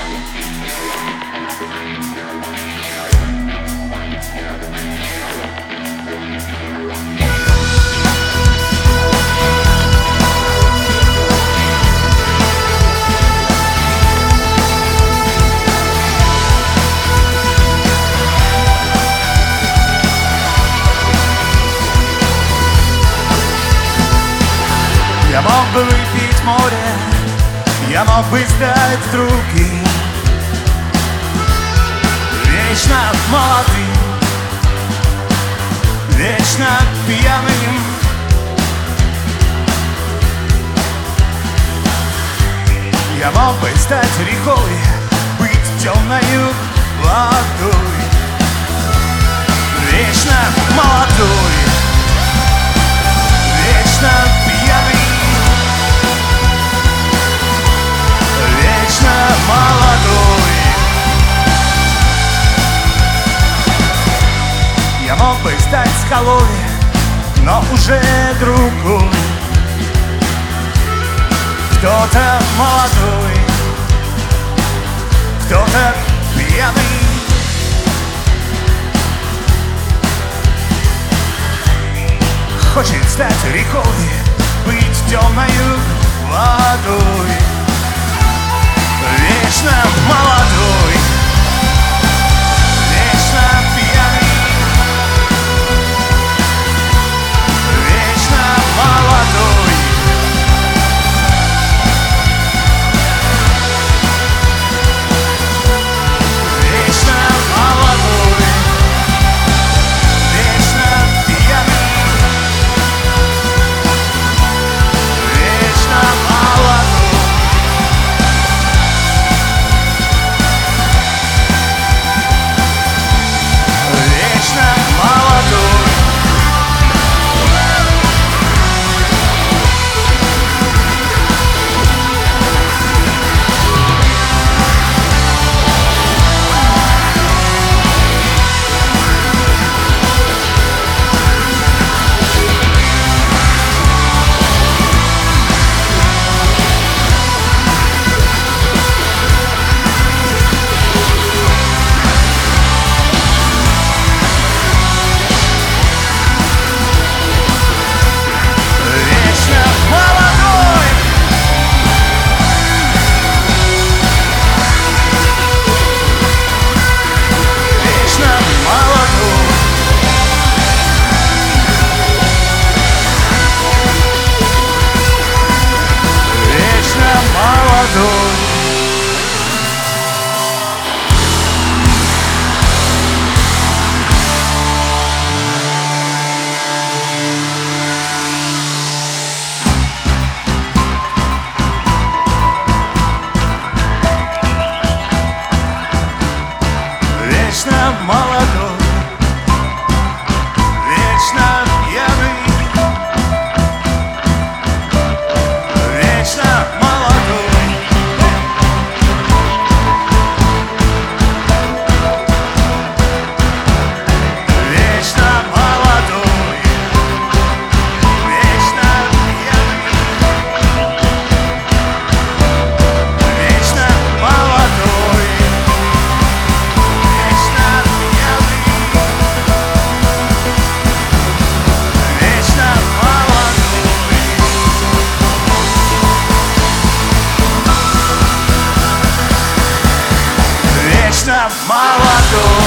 Я мог бы выпить море, я мог бы стать другим, вечно молодым, вечно пьяным. Я мог бы стать рекой, быть темною водой, вечно молодой, вечно пьяный. Молодой. Я мог бы стать скалой, но уже другой. Кто-то молодой, кто-то пьяный. Хочет стать рекой, быть темною водой, вечно молодой, вечно пьяный, вечно молодой. Вечно молодой, вечно пьяный, вечно молодой. Вечно молодой, вечно пьяный, вечно молодой, вечно молодой, вечно пьяный, вечно молодой. Молодой.